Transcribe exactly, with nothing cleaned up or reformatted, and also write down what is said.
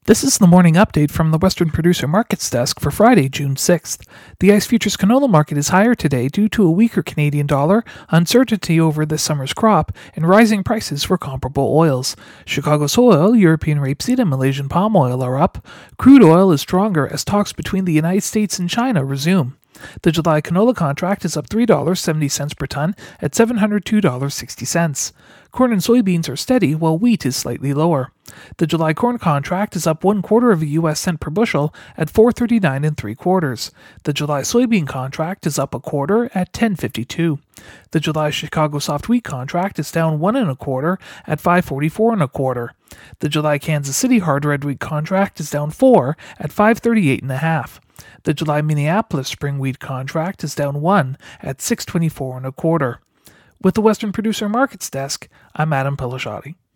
This is the morning update from the Western Producer Markets Desk for Friday, June sixth. The ICE Futures canola market is higher today due to a weaker Canadian dollar, uncertainty over this summer's crop, and rising prices for comparable oils. Chicago soy oil, European rapeseed, and Malaysian palm oil are up. Crude oil is stronger as talks between the United States and China resume. The July canola contract is up three dollars and seventy cents per ton at seven hundred two dollars and sixty cents. Corn and soybeans are steady, while wheat is slightly lower. The July corn contract is up one quarter of a U S cent per bushel at four thirty-nine and three quarters. The July soybean contract is up a quarter at ten fifty-two. The July Chicago soft wheat contract is down one and a quarter at five forty-four and a quarter. The July Kansas City hard red wheat contract is down four at five thirty-eight and a half. The July Minneapolis spring wheat contract is down one at six twenty-four and a quarter. With the Western Producer Markets Desk, I'm Adam Pelashati.